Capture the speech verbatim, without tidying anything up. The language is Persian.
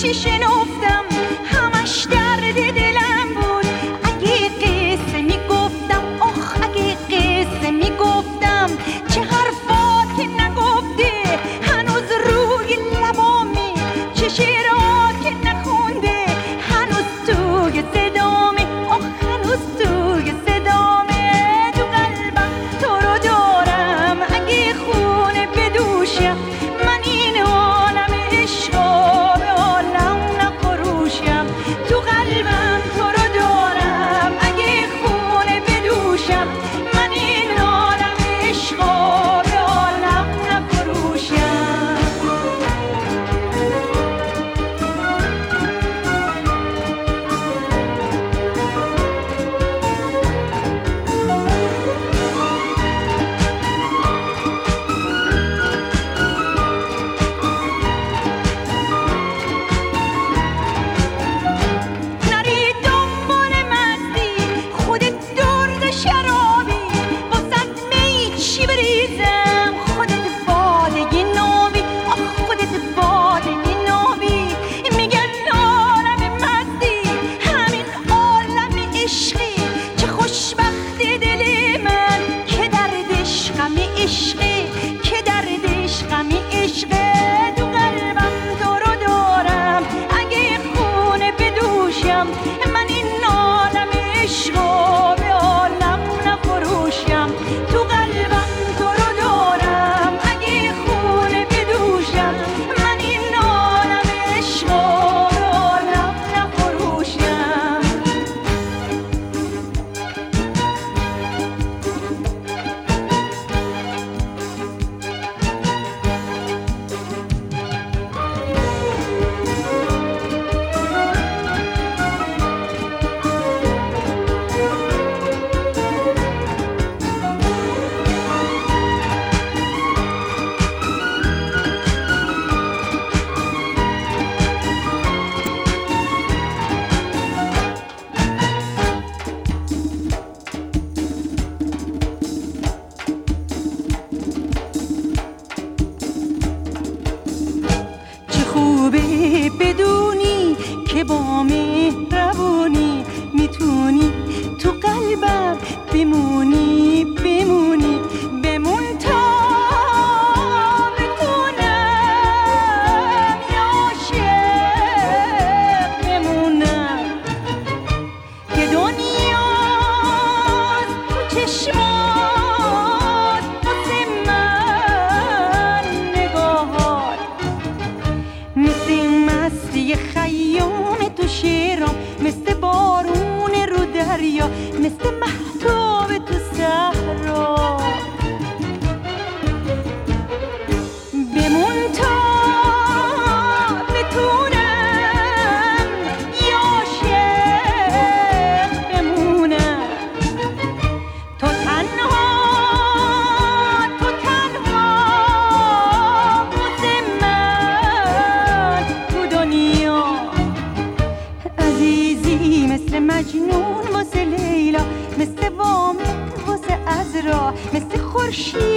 چی شنفتم همش درد دلم بود. اگه قصه میگفتم آخ اگه قصه میگفتم چه حرفات که نگفته هنوز روی لبامی، چه شعرها که نخونده هنوز توی صدامه، آخ هنوز توی صدامه. تو قلبم تو رو دارم اگه خونه بدوشم من این عالم عشقا به عالم نفروشم. تو قلبم تو رو دارم اگه خونه بدوشم من این عالم عشقا به عالم نفروشم. نری دنبال مستی خودت درد شرابی، واسد می چی بریزم خودت باده نابی، آخ خودت باده نابی. میگن عالم مستی همین عالم عشقی، چه خوشبخت دل من که دردش غم عشقی، که دردش غم عشقه. تو قلبم تو رو دارم اگه خونه بدوشم من این عالم عشقا به عالم نفروشم. تو قلبم تو رو دارم اگه خونه بدوشم من این عالم عشقا به عالم نفروشم. چه خوبه بدونی که با مهربونی میتونی تو قلبم بمونی بمونی بمون تا بتونم عاشق بمونم. که دنیاست تو چشمات واسه من نگاهات، مثل مستی خیام تو شعرام، مثل بارون رو دریا، مثل مهتاب تو صحرا. بمون تا بتونم عاشق بمونم. تو تنها تو تنها واسه من تو دنیا عزیزی، مثل مجنون واسه لیلا، مثل وامق واسه عذرا، مثل خورشید